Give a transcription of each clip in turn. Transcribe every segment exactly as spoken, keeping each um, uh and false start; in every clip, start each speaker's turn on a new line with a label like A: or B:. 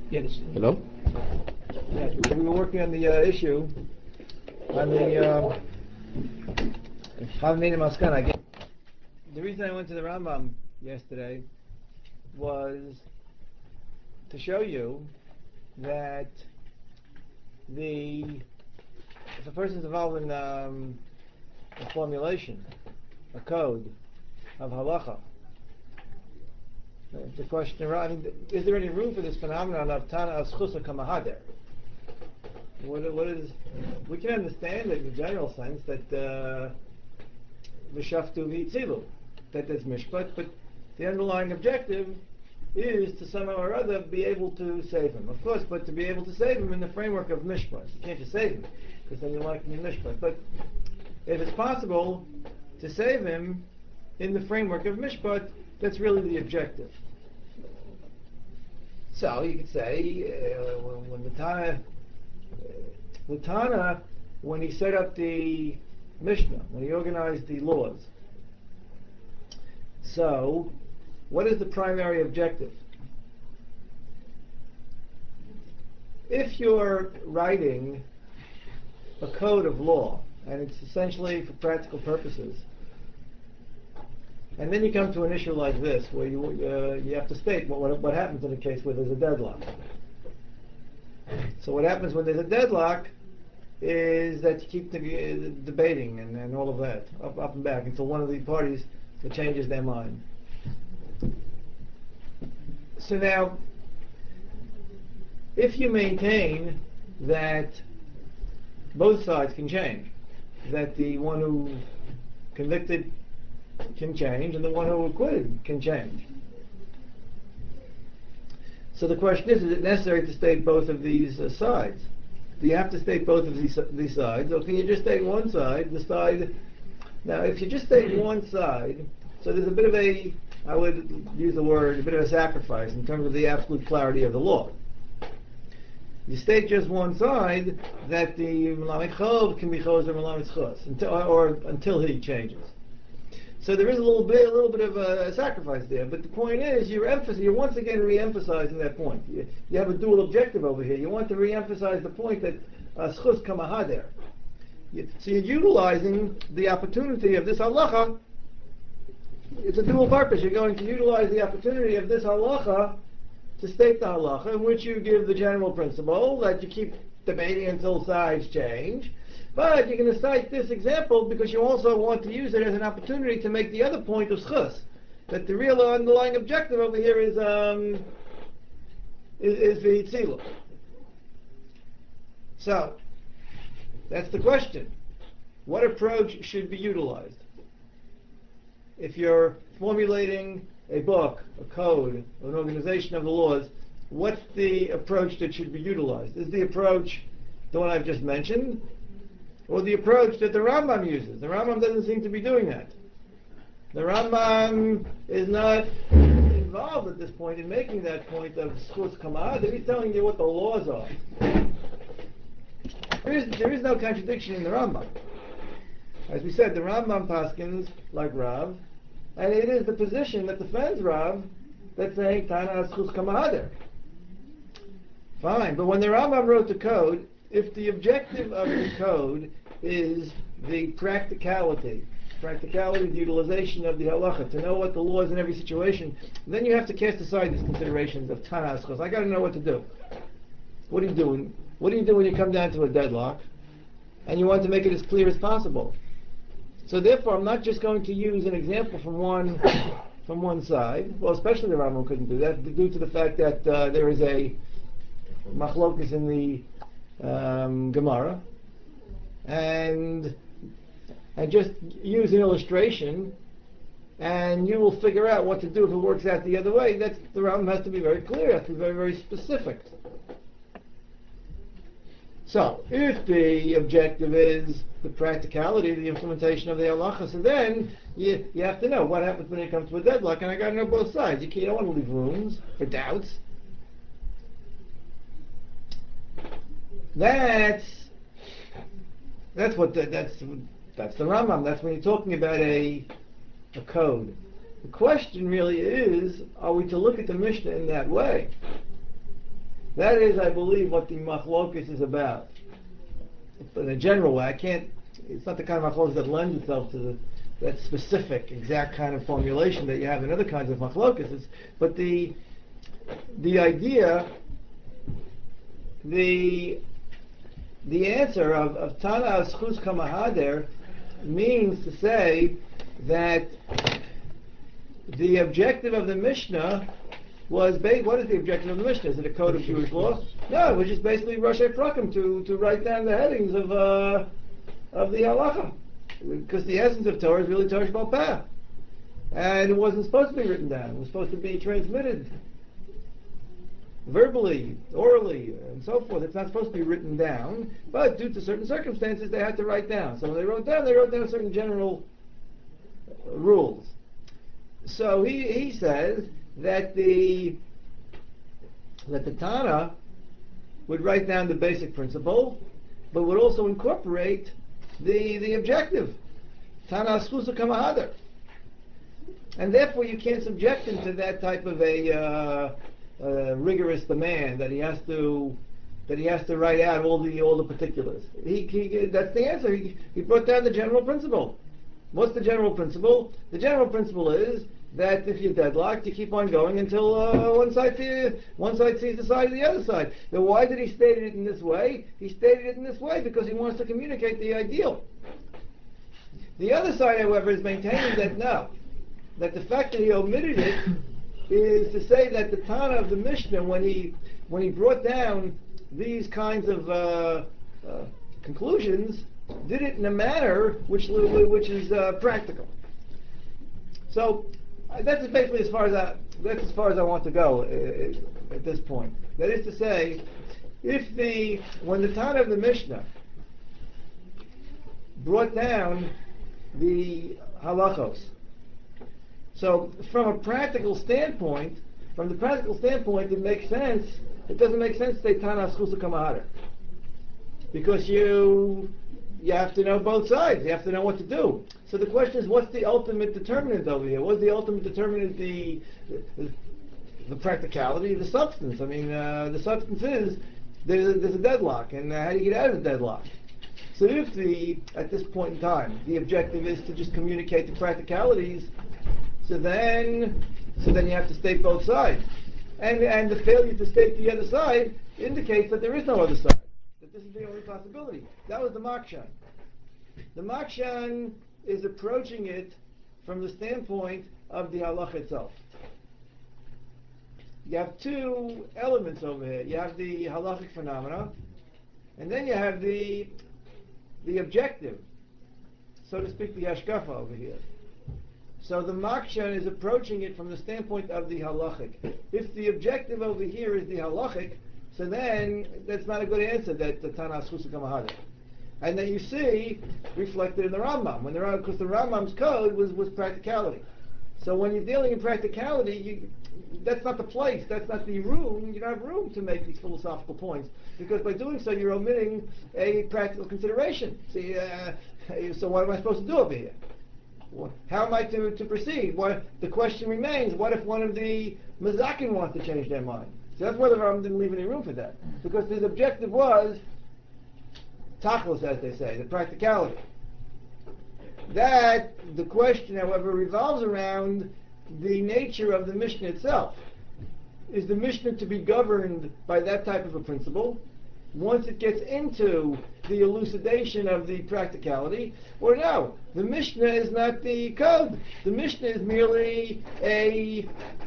A: Yes.
B: Hello?
C: Yes, we were working on the uh, issue on the uh, Havnei Maskana. The reason I went to the Rambam yesterday was to show you that the if a person's involved in um, a formulation, a code of halacha, the question, I mean, is there any room for this phenomenon of Tana as Chusa Kamahader? What, what is, we can understand it in the general sense that V'shaftu v'itzilu, that there's mishpat, but the underlying objective is to somehow or other be able to save him. Of course, but to be able to save him in the framework of mishpat. You can't just save him, because then you like him in mishpat. But if it's possible to save him in the framework of mishpat, that's really the objective. So you could say uh, when, when the Tana, uh, the Tana, when he set up the Mishnah, when he organized the laws. So, what is the primary objective? If you're writing a code of law, and it's essentially for practical purposes, and then you come to an issue like this, where you uh, you have to state what, what what happens in a case where there's a deadlock. So what happens when there's a deadlock is that you keep the, uh, debating and, and all of that, up, up and back, until one of the parties changes their mind. So now, if you maintain that both sides can change, that the one who convicted can change and the one who acquitted can change. So the question is, is it necessary to state both of these uh, sides? Do you have to state both of these, these sides, or can you just state one side, the side... Now, if you just state one side, so there's a bit of a, I would use the word, a bit of a sacrifice in terms of the absolute clarity of the law. You state just one side, that the Melamed Chov can be Choz or Melamed Chos, until, or until he changes. So there is a little bit, a little bit of a sacrifice there. But the point is, you're emphasis, you're once again re-emphasizing that point. You, you have a dual objective over here. You want to re-emphasize the point that schus kamahader. So you're utilizing the opportunity of this halacha. It's a dual purpose. You're going to utilize the opportunity of this halacha to state the halacha, in which you give the general principle that you keep debating until sides change. But you're going to cite this example because you also want to use it as an opportunity to make the other point of schus, that the real underlying objective over here is um, is, is v'yitzila. So that's the question: what approach should be utilized? If you're formulating a book, a code, an organization of the laws, what's the approach that should be utilized? Is the approach the one I've just mentioned, or the approach that the Rambam uses? The Rambam doesn't seem to be doing that. The Rambam is not involved at this point in making that point of schus kamad. He's telling you what the laws are. There is, there is no contradiction in the Rambam. As we said, the Rambam paskins like Rav, and it is the position that defends Rav that's saying Tana schus kamahader. Fine, but when the Rambam wrote the code, if the objective of the code is the practicality, practicality, the utilization of the halacha, to know what the law is in every situation, then you have to cast aside these considerations of Tana schus. I got to know what to do. What are you doing? What do you do when you come down to a deadlock, and you want to make it as clear as possible? So therefore, I'm not just going to use an example from one from one side. Well, especially the Rambam couldn't do that due to the fact that uh, there is a machlokas in the um, Gemara, and and just use an illustration, and you will figure out what to do if it works out the other way. That's, the Rambam has to be very clear, has to be very, very specific. So, if the objective is the practicality, the implementation of the halacha, so then you, you have to know what happens when it comes to a deadlock, and I got to know both sides. You, can't, you don't want to leave rooms for doubts. That's that's what the, that's that's the Rambam. That's when you're talking about a a code. The question really is: are we to look at the Mishnah in that way? That is, I believe, what the machlokus is about. In a general way, I can't, it's not the kind of machlokus that lends itself to the, that specific, exact kind of formulation that you have in other kinds of machlokus. But the, the idea, the, the answer of, of Tana Schus Kamahader means to say that the objective of the Mishnah was based, what is the objective of the Mishnah? Is it a code of Jewish law? No, which is basically Rosh Prakim, to, to write down the headings of uh, of the halacha. Because the essence of Torah is really Torah Sheba'al Peh. And it wasn't supposed to be written down. It was supposed to be transmitted verbally, orally, and so forth. It's not supposed to be written down, but due to certain circumstances, they had to write down. So when they wrote down, they wrote down certain general rules. So he, he says that the that the Tana would write down the basic principle, but would also incorporate the the objective. Tana Aschusa Kamahadar. And therefore you can't subject him to that type of a uh, uh, rigorous demand that he has to that he has to write out all the all the particulars. He, he that's the answer. He, he brought down the general principle. What's the general principle? The general principle is that if you're deadlocked, you keep on going until uh, one side sees, one side sees the side of the other side. Now, why did he state it in this way? He stated it in this way because he wants to communicate the ideal. The other side, however, is maintaining that no, that the fact that he omitted it is to say that the Tana of the Mishnah, when he when he brought down these kinds of uh, uh, conclusions, did it in a manner which which is uh, practical. So uh, that's basically as far as I that's as far as I want to go uh, at this point. That is to say, if the when the Tana of the Mishnah brought down the halachos, so from a practical standpoint, from the practical standpoint, it makes sense. It doesn't make sense to say Tana Aschusa Kamahadar, because you you have to know both sides. You have to know what to do. So the question is, what's the ultimate determinant over here? What's the ultimate determinant? The the, the practicality, the substance. I mean, uh, the substance is there's a, there's a deadlock, and uh, how do you get out of the deadlock? So if the at this point in time the objective is to just communicate the practicalities, so then so then you have to state both sides, and and the failure to state the other side indicates that there is no other side. That this is the only possibility. That was the Makshan. The Makshan is approaching it from the standpoint of the halach itself. You have two elements over here. You have the halachic phenomena, and then you have the the objective, so to speak, the hashkafa over here. So the Makshan is approaching it from the standpoint of the halachic. If the objective over here is the halachic, so then that's not a good answer, that the Tana Aschusa Kamahadar. And then you see reflected in the Rambam, when the Rambam, because the Rambam's code was, was practicality. So when you're dealing in practicality, you, that's not the place, that's not the room. You don't have room to make these philosophical points, because by doing so you're omitting a practical consideration. See, uh, so what am I supposed to do over here? How am I to, to proceed? What, the question remains, what if one of the Mazakin wants to change their mind? So that's why the Rambam didn't leave any room for that. Because his objective was tachlis, as they say, the practicality. That, the question, however, revolves around the nature of the Mishnah itself. Is the Mishnah to be governed by that type of a principle once it gets into the elucidation of the practicality, or no? The Mishnah is not the code. The Mishnah is merely a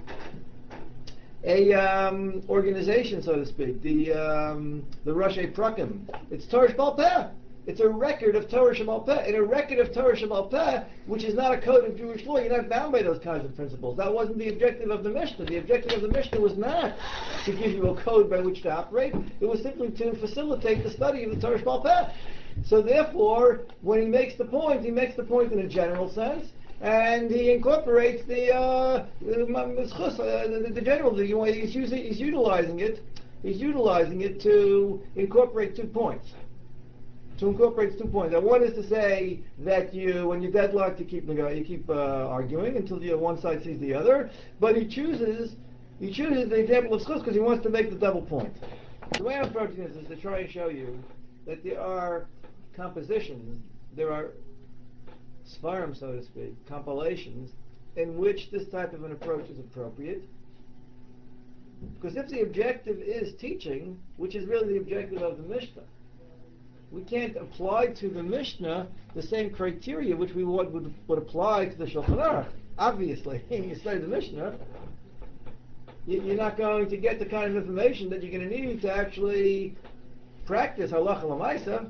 C: a um, organization, so to speak, the um, the Rosh Prakim. It's Torah Sheba'al Peh. It's a record of Torah Sheba'al Peh. In a record of Torah Sheba'al Peh, which is not a code of Jewish law, you're not bound by those kinds of principles. That wasn't the objective of the Mishnah. The objective of the Mishnah was not to give you a code by which to operate. It was simply to facilitate the study of the Torah Sheba'al Peh. So therefore, when he makes the point, he makes the point in a general sense, and he incorporates the uh, the, the, the general. The, he's, using, he's utilizing it. He's utilizing it to incorporate two points. To incorporate two points. Now, one is to say that you, when you're deadlocked, you keep you keep uh, arguing until you, one side sees the other. But he chooses, He chooses the example of schus because he wants to make the double point. The way I'm approaching this is to try and show you that there are compositions, there are svarim, so to speak, compilations, in which this type of an approach is appropriate. Because if the objective is teaching, which is really the objective of the Mishnah, we can't apply to the Mishnah the same criteria which we would, would, would apply to the Shulchan Aruch. Obviously, you study the Mishnah, you, you're not going to get the kind of information that you're going to need to actually practice halacha l'maisa.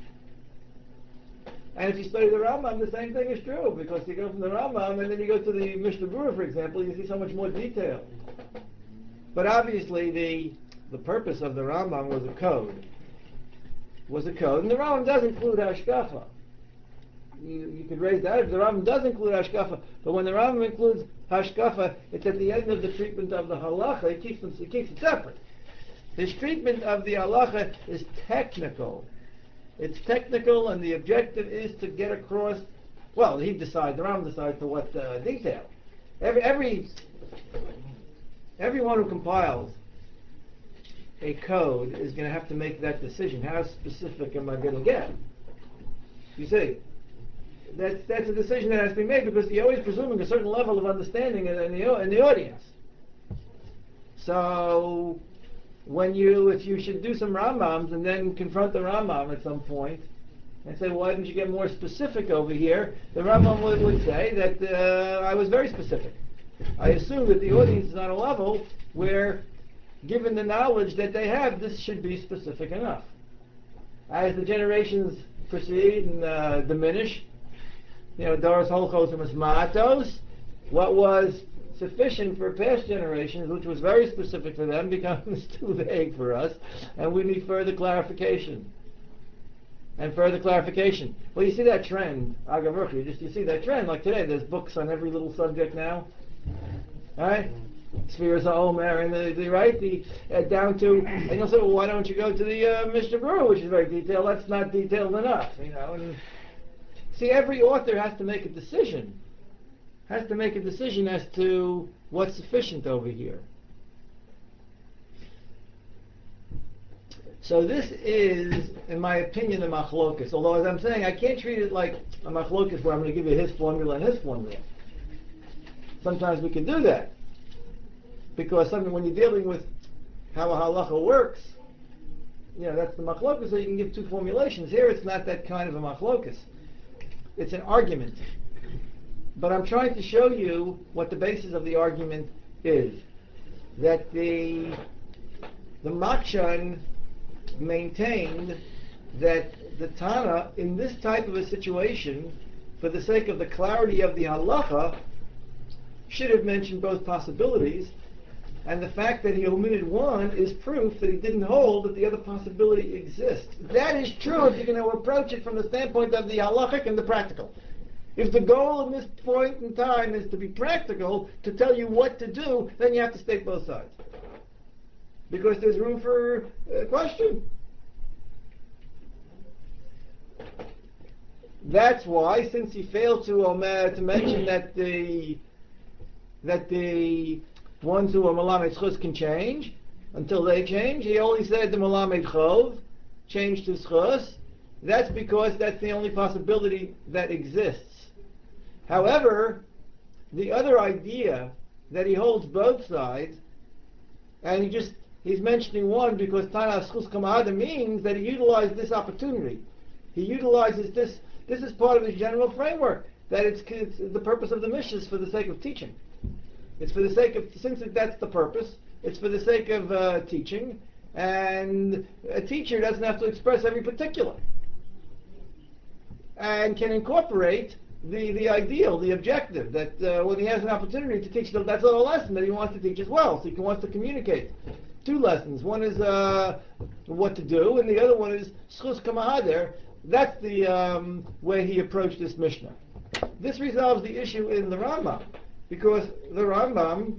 C: And if you study the Rambam, the same thing is true, because you go from the Rambam and then you go to the Mishnah Berurah, for example, you see so much more detail. But obviously, the the purpose of the Rambam was a code. Was a code, and the Rambam does include hashkafa. You, you could raise that. The Rambam does include hashkafa, but when the Rambam includes hashkafa, it's at the end of the treatment of the halacha. He keeps them, he keeps it separate. His treatment of the halacha is technical. It's technical, and the objective is to get across. Well, he decides. The Rambam decides to what uh, detail. Every every everyone who compiles a code is going to have to make that decision. How specific am I going to get? You see, that's that's a decision that has to be made because you're always presuming a certain level of understanding in, in the in the audience. So, when you, if you should do some Rambams and then confront the Rambam at some point and say, why didn't you get more specific over here? The Rambam would, would say that uh, I was very specific. I assume that the audience is on a level where, given the knowledge that they have, this should be specific enough. As the generations proceed and uh, diminish, you know, Doros Holchos and Masmatos, what was sufficient for past generations, which was very specific for them, becomes too vague for us, and we need further clarification. And further clarification. Well, you see that trend, Agav, you just you see that trend. Like today, there's books on every little subject now. All right, Spheres of Omer, and the, the right the uh, down to, and you'll say, well, why don't you go to the uh, Mishnah Berurah, which is very detailed? That's not detailed enough, you know. And see, every author has to make a decision. Has to make a decision as to what's sufficient over here. So this is, in my opinion, a machlokus. Although, as I'm saying, I can't treat it like a machlokus where I'm going to give you his formula and his formula. Sometimes we can do that. Because something, when you're dealing with how a halacha works, you know, that's the machlokus, so you can give two formulations. Here it's not that kind of a machlokus. It's an argument. But I'm trying to show you what the basis of the argument is. That the the Makshan maintained that the Tana, in this type of a situation, for the sake of the clarity of the halacha, should have mentioned both possibilities, and the fact that he omitted one is proof that he didn't hold that the other possibility exists. That is true if you're going to approach it from the standpoint of the halachic and the practical. If the goal in this point in time is to be practical, to tell you what to do, then you have to state both sides. Because there's room for uh, question. That's why, since he failed to omer, to mention that the that the ones who are Malamed Schus can change, until they change, he only said the Malamed Chov changed to Schus. That's because that's the only possibility that exists. However, the other idea that he holds both sides, and he just he's mentioning one because Tana Schus Kamahada means that he utilized this opportunity. He utilizes this. This is part of his general framework that it's, it's the purpose of the Mishnah is for the sake of teaching. It's for the sake of, since that's the purpose, it's for the sake of uh, teaching, and a teacher doesn't have to express every particular, and can incorporate the, the ideal, the objective, that uh, when he has an opportunity to teach them, that's a lesson that he wants to teach as well, so he wants to communicate. Two lessons. One is uh, what to do, and the other one is Schus Kamahader. That's the um, way he approached this Mishnah. This resolves the issue in the Rambam, because the Rambam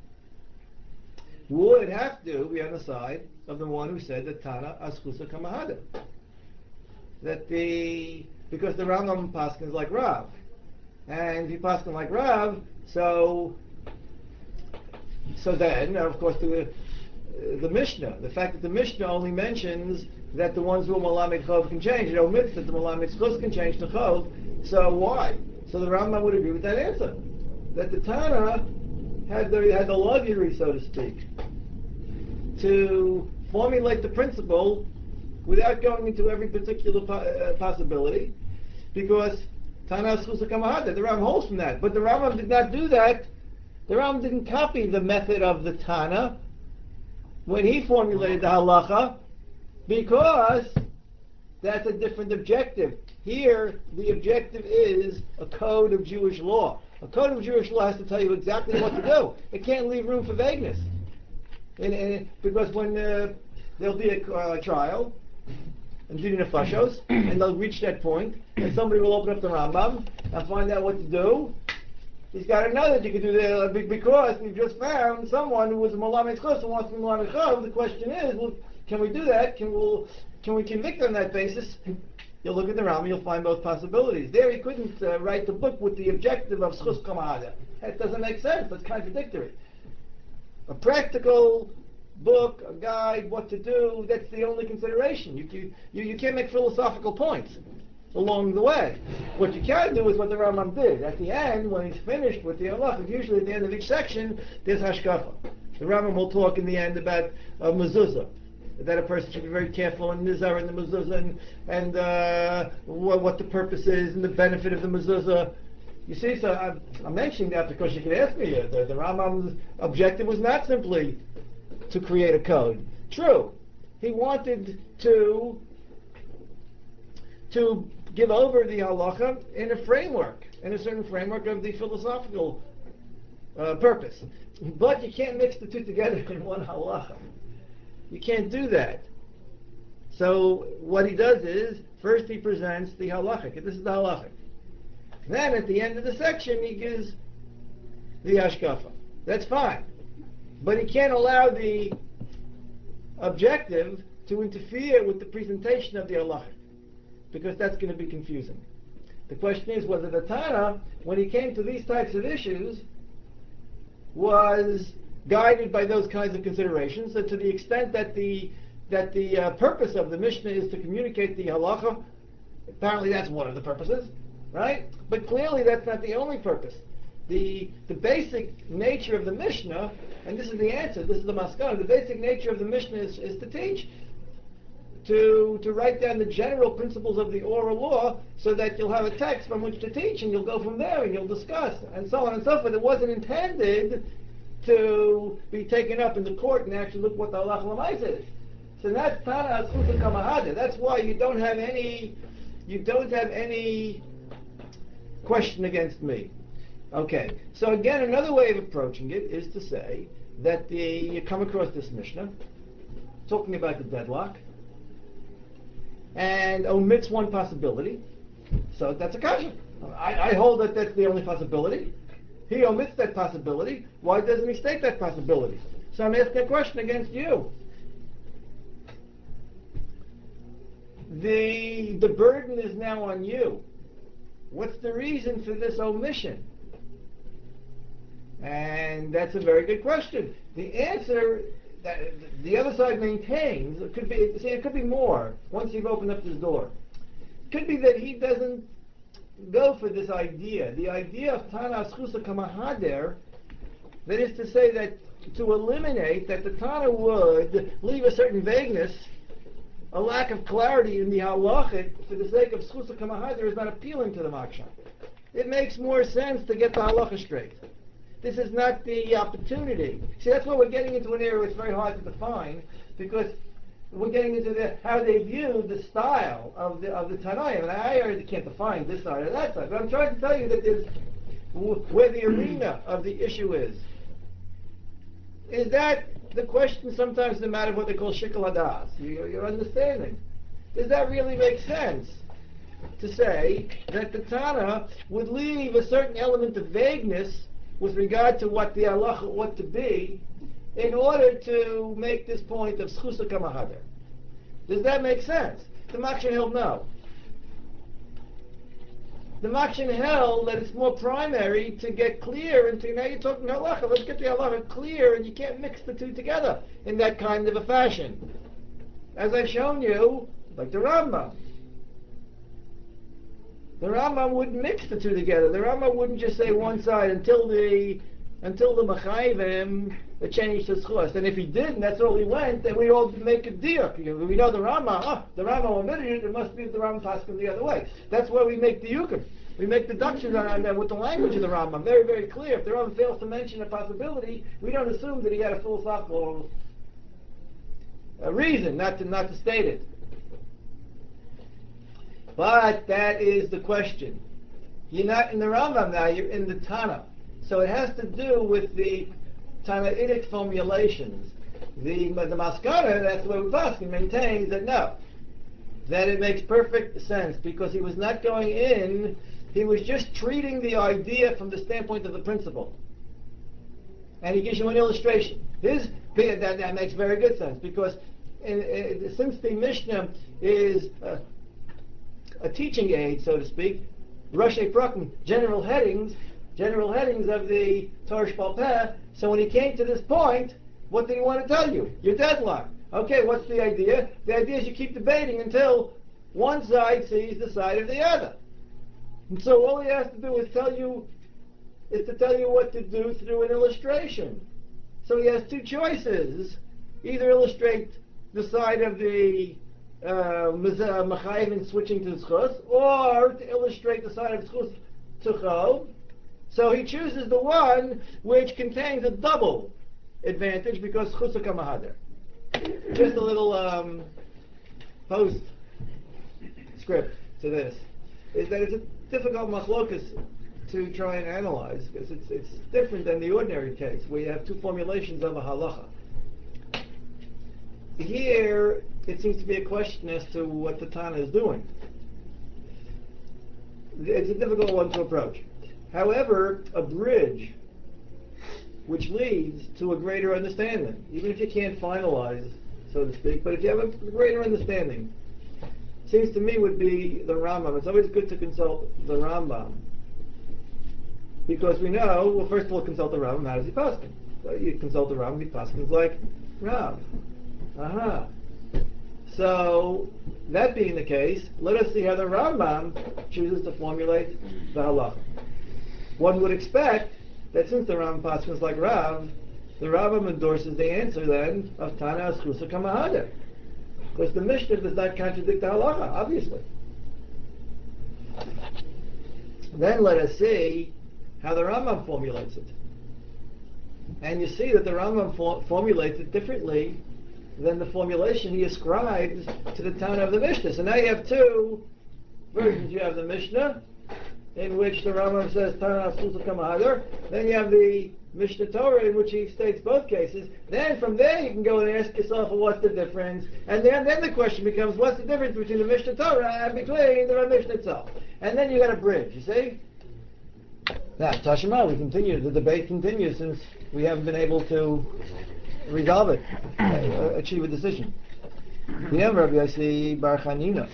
C: would have to be on the side of the one who said that Tana Aschusa Kamahada. That the because the Rambam paskins like Rav, and if he paskins like Rav, so So then, of course, the, the Mishnah, the fact that the Mishnah only mentions that the ones who are Malamed Chov can change, it omits that the Malamed Chos can change to Chov, so why? So the Rambam would agree with that answer. That the Tana had the, had the luxury, so to speak, to formulate the principle without going into every particular po- uh, possibility, because Tana Schusa Kamahada, the Rambam holds from that. But the Rambam did not do that. The Rambam didn't copy the method of the Tana when he formulated the halacha, because that's a different objective. Here, the objective is a code of Jewish law. A code of Jewish law has to tell you exactly what to do. It can't leave room for vagueness. And, and, because when uh, there'll be a uh, trial, and Dini Nefashos, and they'll reach that point, and somebody will open up the Rambam and find out what to do. He's got to know that you can do that, because we've just found someone who was a Malamed Chos who wants to be Malamed Chov. The question is, well, can we do that? Can we, can we convict on that basis? You'll look at the Rambam, you'll find both possibilities. There he couldn't uh, write the book with the objective of Schus Kamahada. That doesn't make sense, that's contradictory. A practical book, a guide, what to do, that's the only consideration. You, you, you can't make philosophical points along the way. What you can do is what the Rambam did. At the end, when he's finished with the halacha, usually at the end of each section, there's hashkafa. The Rambam will talk in the end about uh, mezuzah, that a person should be very careful in nizar and the mezuzah, and, and uh, what, what the purpose is and the benefit of the mezuzah. You see, so I'm, I'm mentioning that because you can ask me, uh, the, the Rambam's objective was not simply to create a code. True, he wanted to to give over the halacha in a framework, in a certain framework of the philosophical uh, purpose. But you can't mix the two together in one halacha. You can't do that. So what he does is, first he presents the halachic. This is the halachic. Then at the end of the section he gives the hashkafa. That's fine. But he can't allow the objective to interfere with the presentation of the halachic, because that's going to be confusing. The question is whether the Tana, when he came to these types of issues, was guided by those kinds of considerations, and to the extent that the that the uh, purpose of the Mishnah is to communicate the halacha, apparently that's one of the purposes, right? But clearly that's not the only purpose. The the basic nature of the Mishnah, and this is the answer, this is the maskana, the basic nature of the Mishnah is, is to teach, to to write down the general principles of the oral law, so that you'll have a text from which to teach, and you'll go from there, and you'll discuss, and so on and so forth. It wasn't intended to be taken up in the court and actually look what the halacha l'maisa is. So that's Tana Aschusa Kamahada. That's why you don't have any, you don't have any question against me. Okay. So again, another way of approaching it is to say that the, you come across this Mishnah talking about the deadlock and omits one possibility. So that's a kasha. I, I hold that that's the only possibility. He omits that possibility. Why doesn't he state that possibility? So I'm asking a question against you. The, the burden is now on you. What's the reason for this omission? And that's a very good question. The answer that the other side maintains, it could be, see, it could be more once you've opened up this door. It could be that he doesn't go for this idea. The idea of Tana Aschusa Kamahader, that is to say that to eliminate that the Tana would leave a certain vagueness, a lack of clarity in the halachic for the sake of Schusa Kamahader is not appealing to the Makshan. It makes more sense to get the halacha straight. This is not the opportunity. See, that's why we're getting into an area where it's very hard to define, because we're getting into the, how they view the style of the of the Tanaim. And I already can't define this side or that side, but I'm trying to tell you that there's where the arena of the issue is. Is that the question sometimes the matter of what they call shikul hadas, your, your understanding? Does that really make sense to say that the Tana would leave a certain element of vagueness with regard to what the halacha ought to be, in order to make this point of Schusa Kamahader? Does that make sense? The Makshan held no. the Makshin held that it's more primary to get clear and to, now you're talking halacha, let's get the halacha clear, and you can't mix the two together in that kind of a fashion. As I've shown you, like the Rambam. The Rambam wouldn't mix the two together. The Rambam wouldn't just say one side until the until the Machayvim changed his chus. And if he did, and that's all he went, then we all make a diuk. We know the Rambam, ah, the Rambam omitted it, it must be the Rambam paskin the other way. That's where we make the diukim. We make deductions on that with the language of the Rambam. Very, very clear. If the Rambam fails to mention a possibility, we don't assume that he had a philosophical a reason not to not to state it. But that is the question. You're not in the Rambam now, you're in the Tana. So it has to do with the Tanaitic formulations. The, the Maskana, that's the way Upaskin maintains that no, that it makes perfect sense because he was not going in, he was just treating the idea from the standpoint of the principle. And he gives you an illustration. His, that, that makes very good sense because in, in, since the Mishnah is uh, a teaching aid, so to speak, Roshei Prakim, general headings, general headings of the Torah Sheba'al Peh. So when he came to this point, what did he want to tell you? Your deadline. Okay, what's the idea? The idea is you keep debating until one side sees the side of the other. And so all he has to do is tell you, is to tell you what to do through an illustration. So he has two choices. Either illustrate the side of the uh, Machayev and switching to Zchus, or to illustrate the side of Zchus to Chov. So he chooses the one which contains a double advantage because Zchus HaKamahader. Just a little um, post script to this is that it's a difficult machlokas to try and analyze because it's it's different than the ordinary case where you have two formulations of a halacha. Here, it seems to be a question as to what the Tana is doing. It's a difficult one to approach. However, a bridge which leads to a greater understanding, even if you can't finalize, so to speak, but if you have a greater understanding, seems to me would be the Rambam. It's always good to consult the Rambam because we know, well, first of all, consult the Rambam. How does he paskin? So you consult the Rambam, he paskins like Rav. Aha. So, that being the case, let us see how the Rambam chooses to formulate the halacha. One would expect that since the Rambam paskins like Rav, the Rambam endorses the answer then of Tana Zchus HaKamahader. Because the Mishnah does not contradict the halacha, obviously. Then let us see how the Rambam formulates it. And you see that the Rambam for- formulates it differently than the formulation he ascribes to the Tana of the Mishnah. So now you have two versions. You have the Mishnah, in which the Rambam says Tana Zchus HaKamahader. Then you have the Mishnah Torah, in which he states both cases. Then from there you can go and ask yourself, well, what's the difference? And then, then the question becomes, what's the difference between the Mishnah Torah and between the Mishnah itself? And then you got a bridge, you see? Now, Tashima, we continue. The debate continues since we haven't been able to resolve it, uh, achieve a decision. You know, Rabbi Yossi Bar Chanina.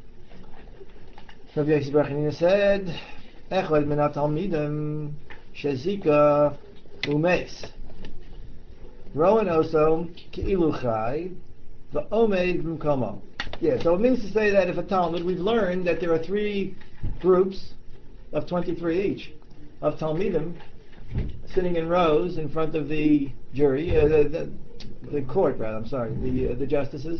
C: Rabbi Yossi Bar Chanina said, Echad min ha-talmidim shezika umeis. Rowan oso ki'ilu chai v'omed b'mkomo. Yeah, so it means to say that if a Talmud, we've learned that there are three groups of twenty-three each of Talmidim sitting in rows in front of the jury, uh, the, the, the court, rather, I'm sorry, the, uh, the justices.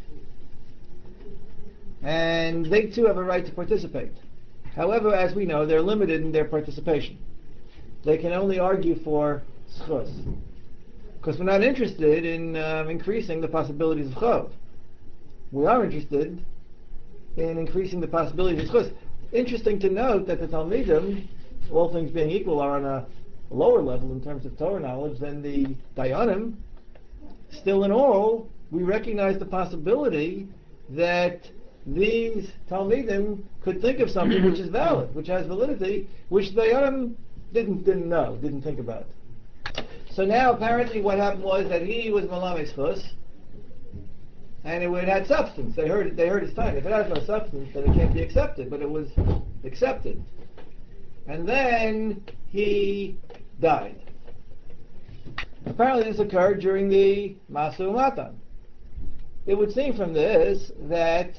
C: And they too have a right to participate. However, as we know, they're limited in their participation. They can only argue for schus. Because we're not interested in um, increasing the possibilities of chov. We are interested in increasing the possibilities of schus. Interesting to note that the Talmidim, all things being equal, are on a lower level in terms of Torah knowledge than the Dayanim. Still in all, we recognize the possibility that these Talmidim could think of something which is valid, which has validity, which the Dayanim didn't, didn't know, didn't think about. So now apparently what happened was that he was Malamek Schus, and it, it had substance. They heard it, they heard his time. If it has no substance, then it can't be accepted. But it was accepted, and then he died. Apparently, this occurred during the Masu Matan. It would seem from this that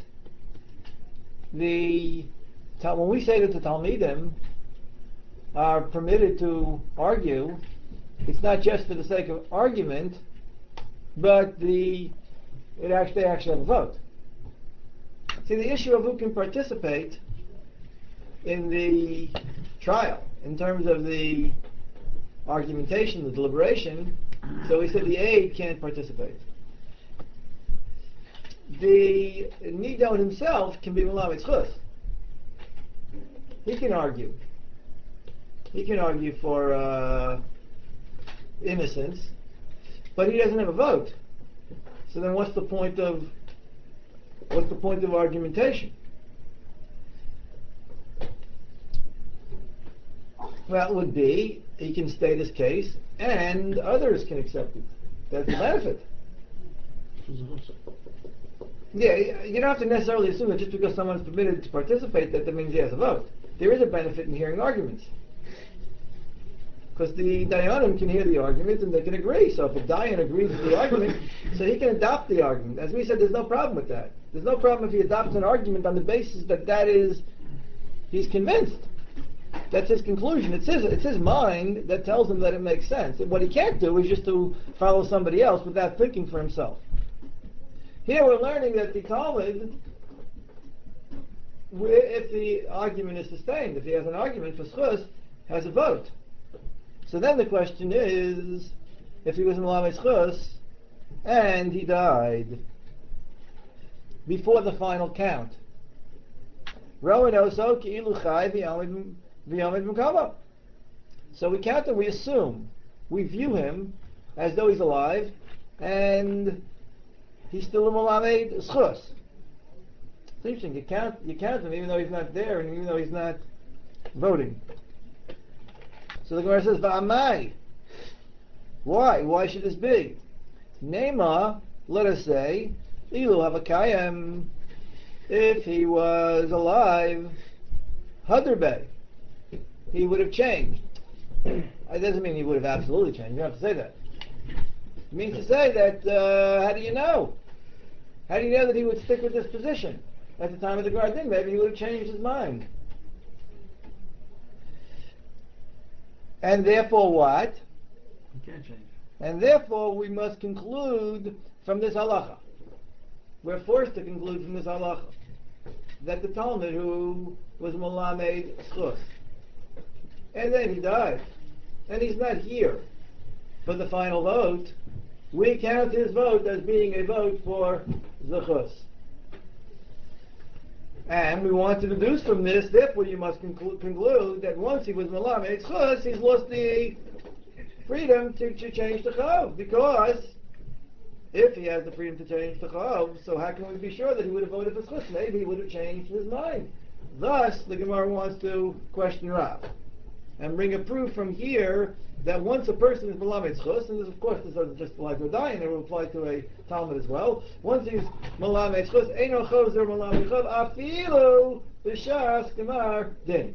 C: the when we say that the Talmidim are permitted to argue, it's not just for the sake of argument, but the it actually they actually have a vote. See, the issue of who can participate in the trial in terms of the argumentation, the deliberation. So we said the aide can't participate. The Nidon himself can be Melamed Chus. He can argue. He can argue for uh, innocence, but he doesn't have a vote. So then, what's the point of what's the point of argumentation? Well, it would be he can state his case, and others can accept it. That's the benefit. Yeah, you don't have to necessarily assume that just because someone's permitted to participate that that means he has a vote. There is a benefit in hearing arguments. Because the Dayanim can hear the argument and they can agree. So if a Dayan agrees with the argument, so he can adopt the argument. As we said, there's no problem with that. There's no problem if he adopts an argument on the basis that that is, he's convinced. That's his conclusion. It's his, it's his mind that tells him that it makes sense. What he can't do is just to follow somebody else without thinking for himself. Here we're learning that the Talmud, if the argument is sustained, if he has an argument for schus, has a vote. So then the question is, if he was in Melamed Chus and he died before the final count, Rowan Oso Ki'ilu Chai V'Yomid M'Kama. So we count him, we assume, we view him as though he's alive, and he's still a Melamed Chus. It's interesting, you count, you count him even though he's not there and even though he's not voting. So the Gemara says, Va'amai. Why? Why should this be? Nema, let us say, Ilu Havakayim, if he was alive, Hadarbe, he would have changed. It doesn't mean he would have absolutely changed. You don't have to say that. It means to say that, uh, how do you know? How do you know that he would stick with this position? At the time of the Garden, maybe he would have changed his mind. And therefore what?
A: You can't change.
C: And therefore we must conclude from this halacha. We're forced to conclude from this halacha that the Talmud who was Melamed Chus, and then he died, and he's not here for the final vote, we count his vote as being a vote for the Chus. And we want to deduce from this, therefore you must conclude, conclude that once he was Melamed Chus, he's lost the freedom to, to change the Chav. Because if he has the freedom to change the Chav, so how can we be sure that he would have voted for Chus? Maybe he would have changed his mind. Thus, the Gemara wants to question Rav and bring a proof from here that once a person is Melamed Chus, and this, of course this doesn't just apply to a Dayan, it will apply to a Talmud as well. Once he's Melamed Chus, Eino Chozer Melamed Chav, Afilu B'Shas Gemar Din.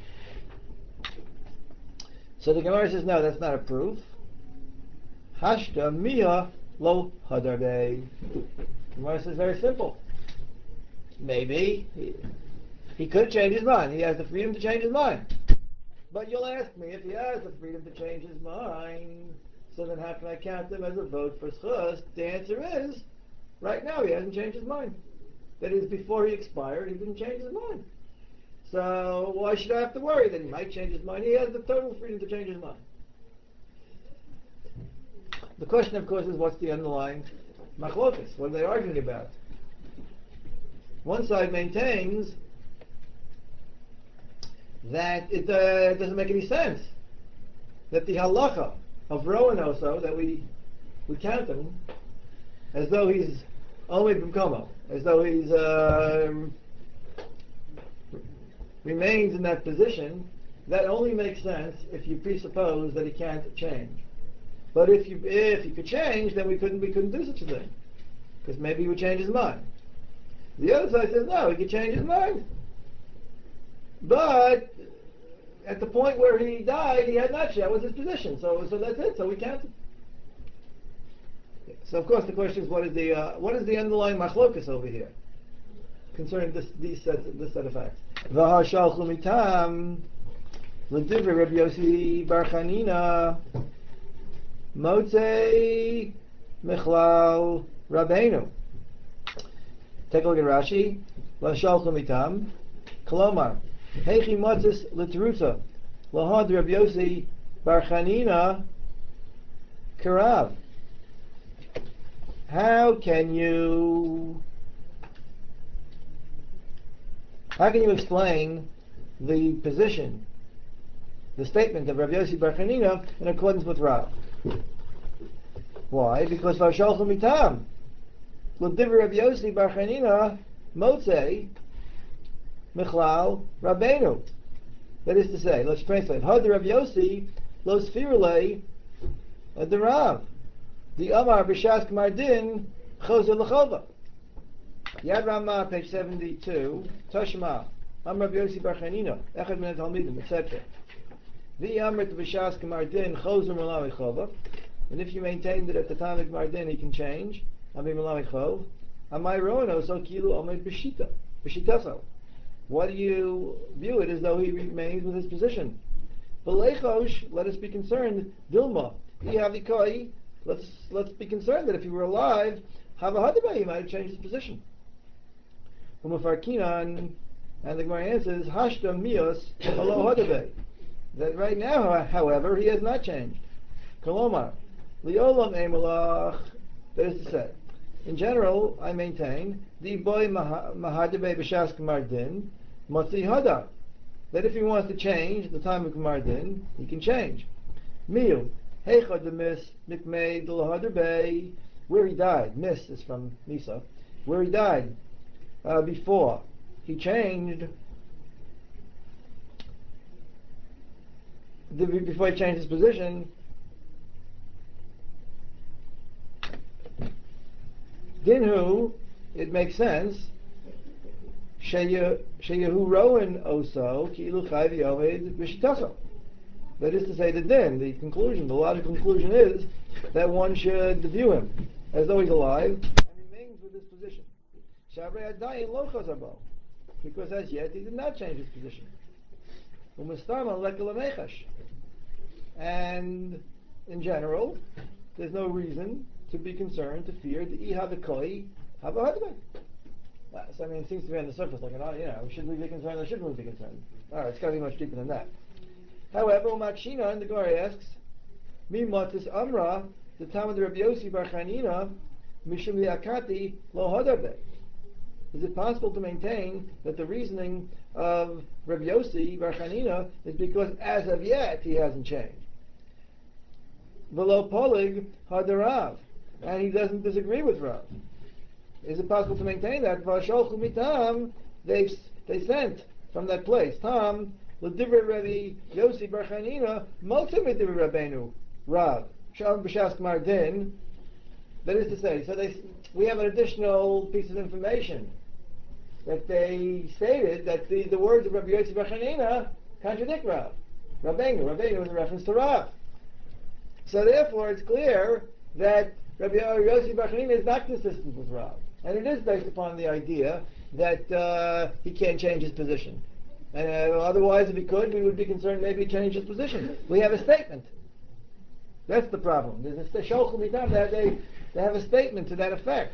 C: So the Gemara says, no, that's not a proof. Hashta Mia Lo Hadarbe. The Gemara says, very simple. Maybe he, he could change his mind. He has the freedom to change his mind. But you'll ask me, if he has the freedom to change his mind, so then how can I count him as a vote for Chus? The answer is, right now he hasn't changed his mind. That is, before he expired, he didn't change his mind. So why should I have to worry that he might change his mind? He has the total freedom to change his mind. The question, of course, is what's the underlying machlokas? What are they arguing about? One side maintains that it uh, doesn't make any sense that the halacha of Rowan also, that we we count him as though he's only b'mkomo, as though he's uh, remains in that position, that only makes sense if you presuppose that he can't change. But if you if he could change, then we couldn't we couldn't do such a thing. because maybe he would change his mind. The other side says, no, he could change his mind. But at the point where he died, he had not changed. That was his position. So, so that's it. So we counted. So of course the question is, what is the uh, what is the underlying machlokas over here concerning this these sets, this set of facts? V'hashalchu mitam l'divrei Rabbi Yossi bar Chanina motzei michlal Rabbeinu. Take a look at Rashi. V'hashalchu mitam kolomar heichi motzes l'terusa lahad Rabbi Yossi bar Chanina karav. How can you how can you explain the position, the statement of Rabbi Yossi bar Chanina in accordance with Rav? Why? Because Vashalchu mitam l'divrei Rabbi Yossi bar Chanina motzei michlal Rabbeinu. That is to say, let's translate. Had Rabbi Yossi lo sfirulei the Rav. The Amar b'shas Kmardin chozer l'chova. Yad Ramah, page seventy-two. Tashma Amar Rabbi Yossi bar Chanina echad min talmidim, et cetera. The Amar b'shas Kmardin chozer m'lam chova. And if you maintain that at the time of Kmardin he can change, Ami m'lam chov. Amai rono so kilu omed b'shita b'shitaso. Why do you view it as though he remains with his position? V'leichosh, let us be concerned. Dilma ihavikoi. Let's let's be concerned that if he were alive, Havahadabay, he might have changed his position. Umafarkinan, and the Gemara answers, Hashta mios halo hadabay. That right now, however, he has not changed. Kolomar, liolam emalach. That is to say, in general, I maintain the boy mahadabay b'shas kmardin motzi hadar. That if he wants to change at the time of kmardin, he can change. Miu. Heichad the mis mikmei d'lahadar bay, where he died. Mis is from Misa. Where he died uh, before he changed. The, before he changed his position. Dinhu, it makes sense. Sheyehu roin oso ki ilu chayv yomed b'shitaso. That is to say, the din, the conclusion, the logical conclusion is that one should view him as though he's alive and remains with his position. Because as yet he did not change his position. And in general, there's no reason to be concerned, to fear the ihavakoi havahadbay. So I mean, it seems to be on the surface like, you know, should we be concerned or shouldn't we be concerned? All right, it's got to be much deeper than that. However, Umakshina, and the Gemara asks, Mi matis amra, the time of the Rabbi Yossi bar Chanina, mishum liakati lo hadarbe. Is it possible to maintain that the reasoning of Rabbi Yossi bar Chanina is because as of yet he hasn't changed? V'lo polig hadarav, and he doesn't disagree with Rav. Is it possible to maintain that Vashalchu mitam, they they sent from that place Tam l'divrei Rabbi Yossi bar Chanina motzei v'divrei Rabbeinu Rav Shalom b'shas Kmardin. That is to say, so they we have an additional piece of information that they stated that the, the words of Rabbi Yossi bar Chanina contradict Rav. Rabbeinu. Rabbeinu is a reference to Rav. So therefore, it's clear that Rabbi Yossi bar Chanina is not consistent with Rav. And it is based upon the idea that uh, he can't change his position. And uh, otherwise, if he could, we would be concerned maybe he changed his position. We have a statement. That's the problem. There's a shochl mitam that they they have a statement to that effect.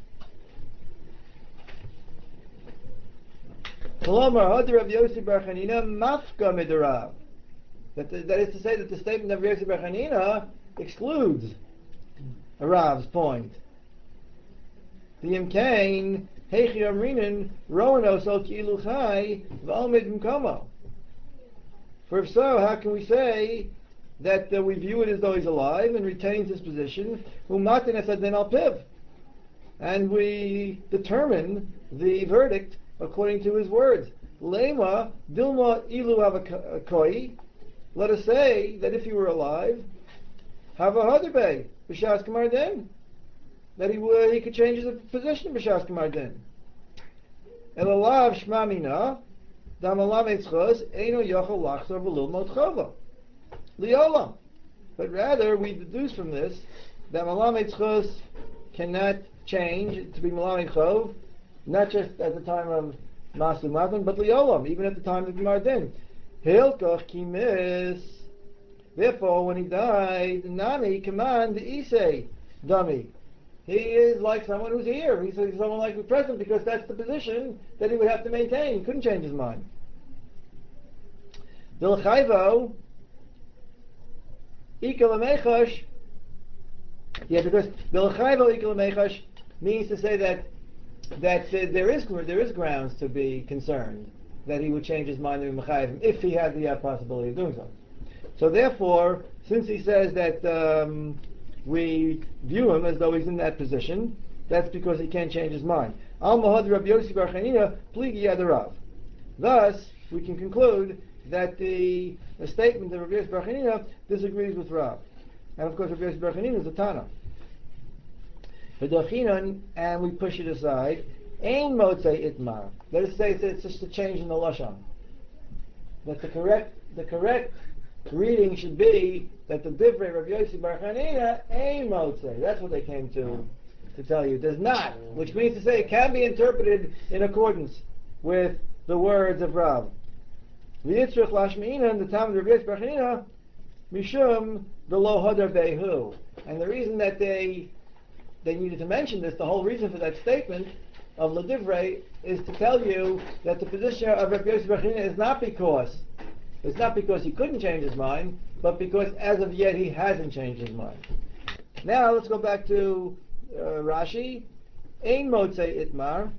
C: Kolomar had Rabbi Yossi bar Chanina mafka midarav. That that is to say that the statement of Rabbi Yossi bar Chanina excludes Rav's point. The Imkain Heichi Amrinin Roano Sol Ki'ilu Chai V'Almid Mkomo. For if so, how can we say that uh, we view it as though he's alive and retains his position? Umatin Esadin Al Piv, and we determine the verdict according to his words. Lema Dilma Ilu Avakoi. Let us say that if he were alive, Hava Hadarbe B'Shas Kamardin. that he would he could change his position b'shas Mardin. Elalav shmamina damalam etzchos eino yochel lachzor v'lul motchava liolam. But rather, we deduce from this that malam etzchos cannot change to be malam chov, not just at the time of masu matan, but liolam, even at the time of Mardin. Hilkoch kimis. Therefore, when he died, nami command isay dummy. He is like someone who's here. He's like someone like the present because that's the position that he would have to maintain. He couldn't change his mind. Dilchayvo ikal amechash. Yeah, because Bilchayvo ikal amechash means to say that that uh, there is there is grounds to be concerned that he would change his mind in Mechayim if he had the uh, possibility of doing so. So therefore, since he says that um, we view him as though he's in that position, that's because he can't change his mind. Al Mahad Rabbi Yossi Bar Chanina Pligi Yadarav. Thus, we can conclude that the, the statement of Rabbi Yossi Bar Chanina disagrees with Rav. And of course, Rabbi Yossi Bar Chanina is a Tana. And we push it aside. Ein Motzei Itmar. Let us say it's just a change in the Lashon. That the correct, the correct reading should be that the Divrei Rabbi Yossi Bar Chanina Ein Motzei. That's what they came to to tell you. It does not, which means to say it can be interpreted in accordance with the words of Rav. V'yitzrich lashmeina in the time of Rabbi Yossi Bar Chanina mishum v'lo hadar behu. And the reason that they they needed to mention this, the whole reason for that statement of Ledivrei is to tell you that the position of Rabbi Yossi Bar Chanina is not because it's not because he couldn't change his mind, but because as of yet he hasn't changed his mind. Now let's go back to uh, Rashi. Ein motzei itmar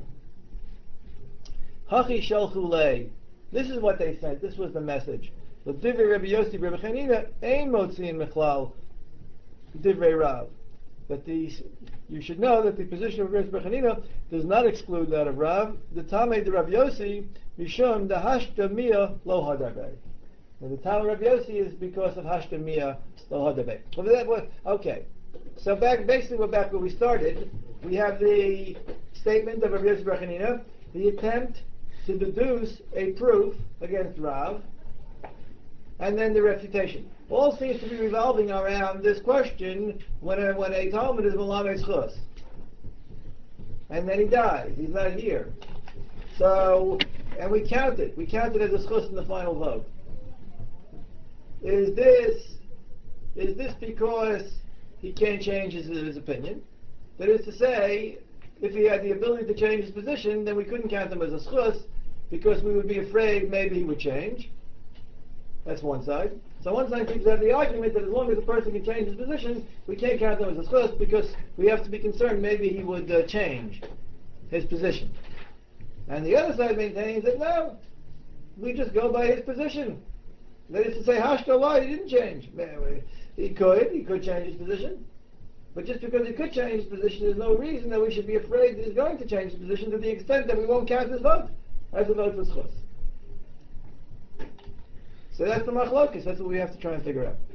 C: hachi shalchu lei. This is what they sent. This was the message. The Divrei Rabbi Yossi Bar Chanina ein motzein mechlal Divrei Rav. That these, you should know that the position of Rabbi Bar Chanina does not exclude that of Rav. The Tamei de Rabbi Yossi mishum the hashta mia lo hadabei. And the Tamei Rabbi Yossi is because of hashta mia lo hadabei. Okay, so back basically we're back where we started. We have the statement of Rabbi Yossi Bar Chanina, the attempt to deduce a proof against Rav, and then the refutation. All seems to be revolving around this question when a, when a Talmud is Malam Etzchus. And then he dies. He's not here. So, and we count it. We count it as a schus in the final vote. Is this is this because he can't change his, his opinion? That is to say, if he had the ability to change his position, then we couldn't count him as a schus because we would be afraid maybe he would change. That's one side. So one side people have the argument that as long as a person can change his position, we can't count him as a schus because we have to be concerned maybe he would uh, change his position. And the other side maintains that no, we just go by his position. That is to say, Hashkalah, he didn't change. He could, he could change his position. But just because he could change his position, there's no reason that we should be afraid that he's going to change his position to the extent that we won't count his vote as a vote for schus. So that's the machlokas. That's what we have to try and figure out.